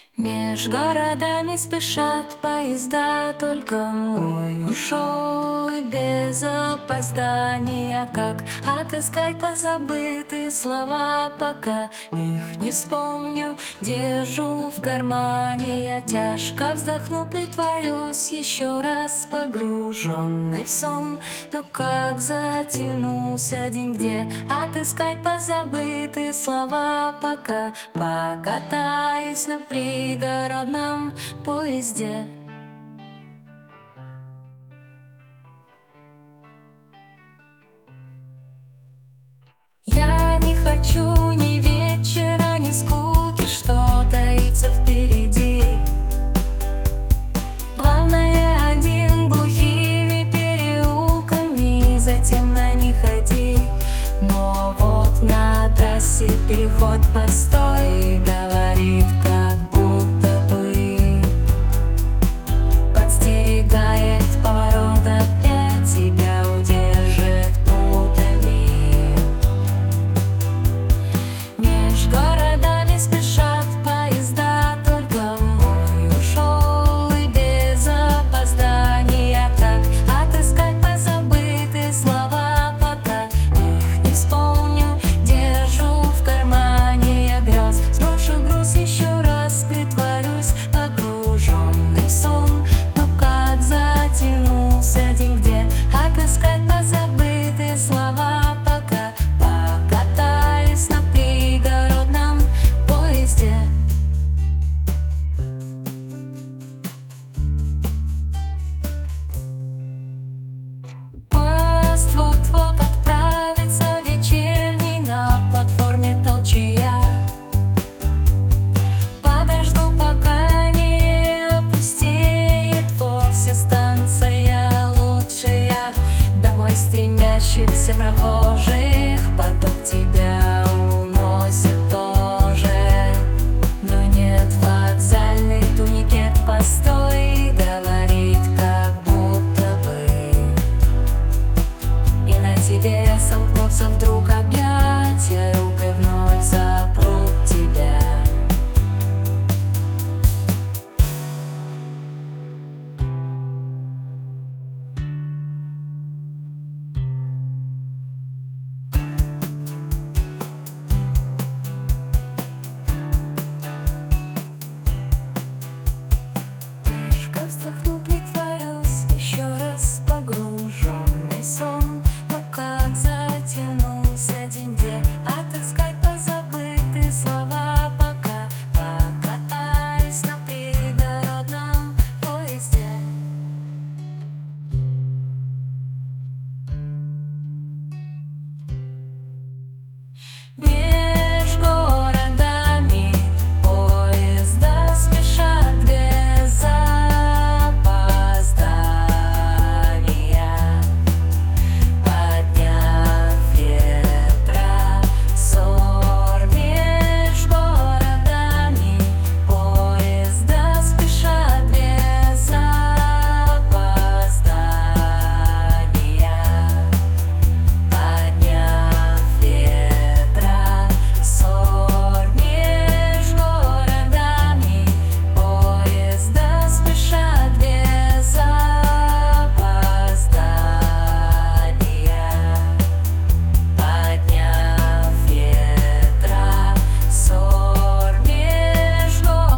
Меж городами спешат поезда, только мой ушел и без опоздания. Как отыскать позабытые слова, пока их не вспомню, держу в кармане. Я тяжко вздохну, притворюсь еще раз, погруженный в сон. Но как затянулся день, где отыскать позабытые слова, пока покатаюсь на пригородном поезде. Я не хочу ни вечера, ни скуки, что таится впереди. Главное, один глухими переулками, затем на них ходи. Но вот на трассе переход, постой.